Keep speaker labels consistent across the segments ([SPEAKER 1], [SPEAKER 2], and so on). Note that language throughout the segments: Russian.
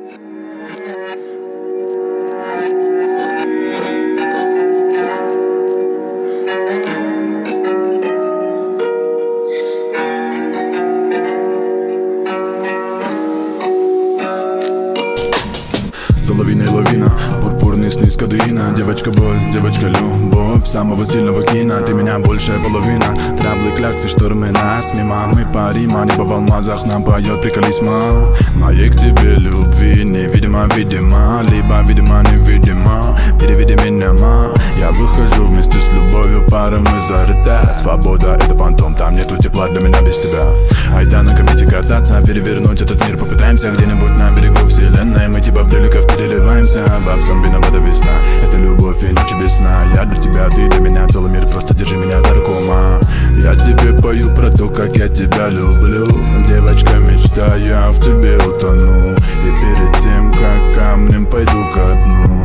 [SPEAKER 1] За лавиной лавина, пурпурный сны с кадеина. Девочка боль, девочка любовь самого сильного кино. Ты меня большая половина. Траблы, кляксы, штормы нас мимо. Мы парим, небо в алмазах нам поет приколисма. Моей к тебе любви невидимо, видимо. Либо видимо, невидимо. Переведи меня, ма. Я выхожу вместе с любовью, пара мы зарыта. Свобода — это фантом, там нету тепла для меня без тебя. Айда на комете кататься, перевернуть этот мир попытаемся. Где-нибудь на берегу вселенной мы типа брюликов переливаемся. Бабсам виновата весна, это любовь и ночи без сна. Я для тебя, ты для меня, целый мир, просто держи меня за руку, ма. Я тебе пою про то, как я тебя люблю. Девочка, мечта, я в тебе утону. И перед тем, как камнем пойду ко дну.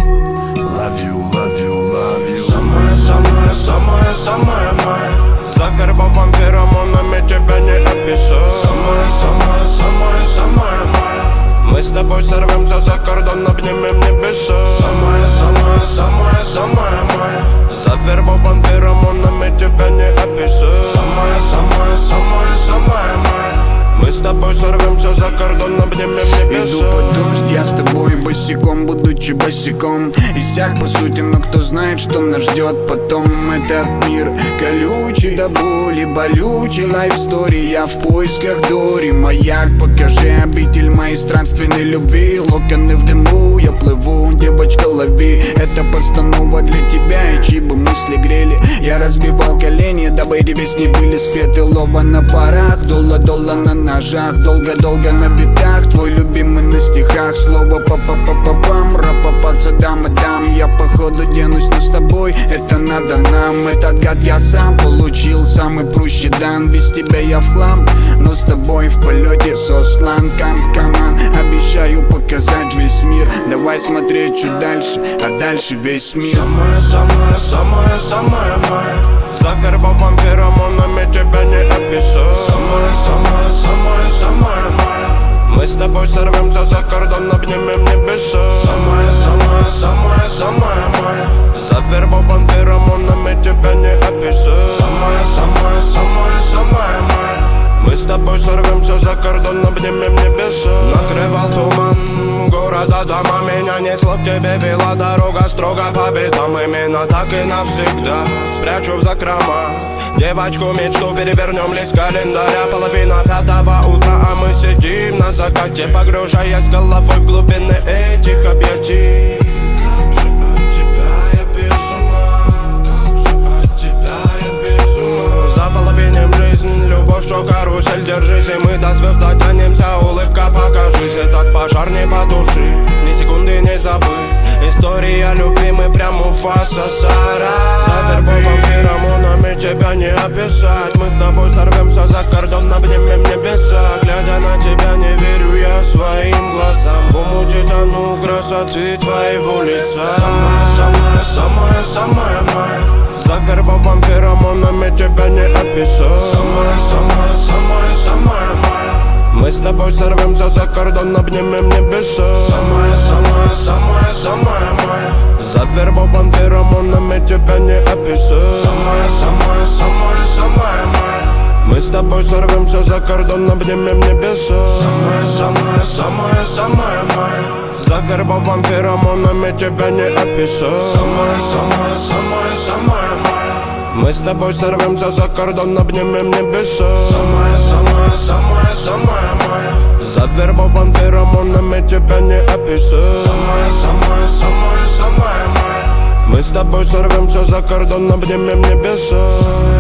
[SPEAKER 1] Love you, love you, love you.
[SPEAKER 2] Самая, самая, самая, самая моя. Завербован феромонами, тебя не описать. Самая, самая, самая, самая моя. Мы с тобой сорвемся за кордон, обнимем небеса. Самая, самая, самая, самая моя. Завербован феромонами, тебя не описать. Самая, самая, самая, самая моя. Мы с тобой сорвемся за кордон, обнимем небеса.
[SPEAKER 3] Иду под дождь, я с тобой босиком, будучи босиком. Иссяк по сути, но кто знает, что нас ждет потом. Этот мир колючий до боли, болючий лайфстори. Я в поисках Дори, маяк, покажи обитель моей странственной любви. Локоны в дыму, я плыву, девочка, лови. Это постанова для тебя, и чьи бы мысли грели. Я разбивал колени, дабы эти песни были спеты. Лова на парах, долла на ножах. Долго-долго на битах, твой любимый на стихах. Слово па-па-па-па-пам, ра-па-па, дам. Я походу денусь, но с тобой это надо нам. Этот гад я сам получил, самый прущий дан. Без тебя я в хлам, но с тобой в полете сослан. Каман, обещаю показать весь мир. Давай смотреть чуть дальше, а дальше весь мир.
[SPEAKER 2] Самая, самая, самая, самая моя. Завербован феромонами, тебя не описать. Самая, самая, самая, самая моя. Мы с тобой сорвемся за кордон, обнимем небеса. Самая, самая, самая, самая моя. Завербован феромонами, тебя не описать. Самая, самая, самая, самая моя. Мы с тобой сорвемся за кордон, обнимем небеса. Накрывал туман города, дома. Меня несло к тебе, вела дорога строго по битам. Именно так и навсегда спрячу в закрома девочку мечту, перевернем лист календаря. Половина пятого утра, а мы сидим на закате, погружаясь головой в глубины этих объятий. Как же от тебя я без ума, как же от тебя я без ума. Заполовиним жизнь, любовь, что карусель, держись, и мы до звезд дотянемся. Улыбка, покажись, этот пожар не потуши, ни секунды не забыть. История любви, мы прям Муфаса, Сара. Завербован феромонами, тебя не описать. Мы с тобой сорвемся за кордон, обнимем небеса. Глядя на тебя, не верю я своим глазам. В умуте тону красоты твоего лица. Самая, самая, самая, самая моя. Завербован феромонами, тебя не описать. Самая, самая, самая, самая моя. Мы с тобой сорвемся за кордон, обнимем небеса. Самая, самая, самая, самая моя. Завербован феромонами, тебя не описать. Самая, самая, самая, самая моя. Мы с тобой сорвемся за кордон, обнимем небеса. Самая, самая, самая, самая моя. Завербован феромонами, тебя не описать. Самая, самая, самая, самая моя. Мы с тобой сорвемся за кордон, обнимем небеса. Самая, самая, самая, самая моя. Завербован феромонами, тебя не описать. Самая, самая, самая, самая моя. Мы с тобой сорвемся за кордон, обнимем небеса.